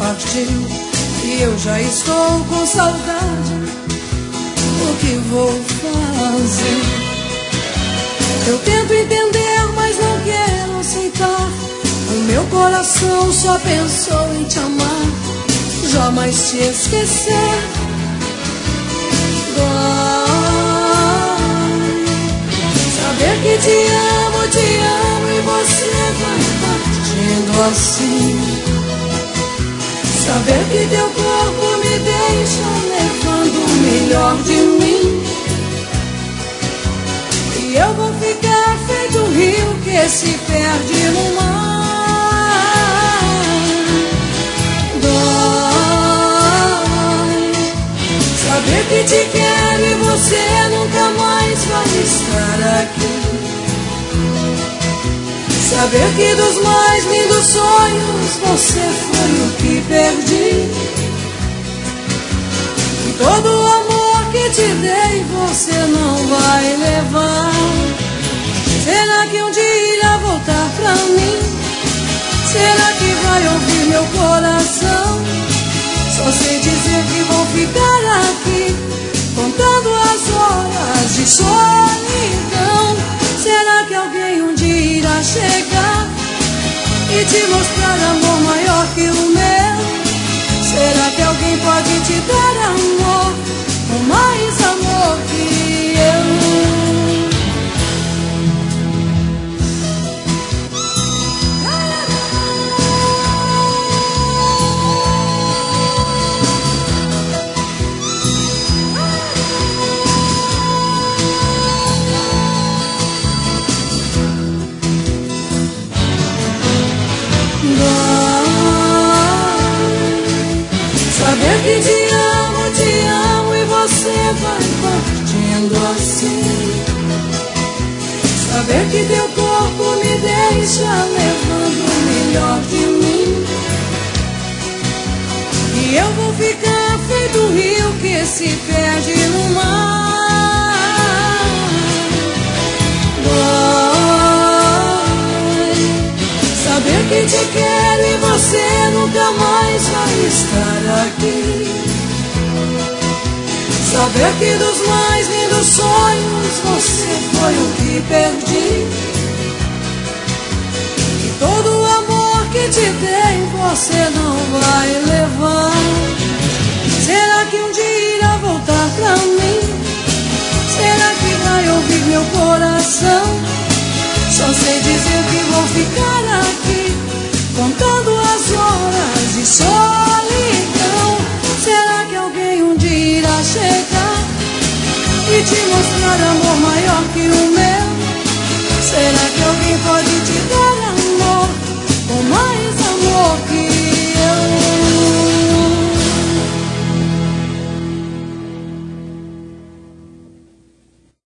partiu e eu já estou com saudade. O que vou fazer? Eu tento entender, mas não quero aceitar. O meu coração só pensou em te amar, jamais te esquecer. Saber que te amo e você vai partindo assim. Saber que teu corpo me deixa levando o melhor de mim. E eu vou ficar feito um rio que se perde no mar. Dói saber que te quero e você nunca mais vai estar aqui. Saber que dos mais lindos sonhos você foi o que perdi. E todo o amor que te dei você não vai levar. Será que um dia irá voltar pra mim? Será que vai ouvir meu coração? Só sei dizer que vou ficar aqui, contando as horas de solidão. Será que alguém um dia irá chegar e te mostrar amor maior que o meu? Será que alguém pode te dar amor, ou mais amor que eu? Saber que te amo e você vai partindo assim. Saber que teu corpo me deixa levando o melhor de mim. E eu vou ficar feito um rio que se perde no mar. Saber que te quero e você nunca mais vai estar aqui. Saber que dos mais lindos sonhos você foi o que perdi. E todo o amor que te dei você não vai levar. Será que um dia irá voltar pra mim? Será que vai ouvir meu coração? Só sei dizer que vou ficar aqui, contando as horas de solidão. Será que alguém um dia irá chegar e te mostrar amor maior que o meu? Será que alguém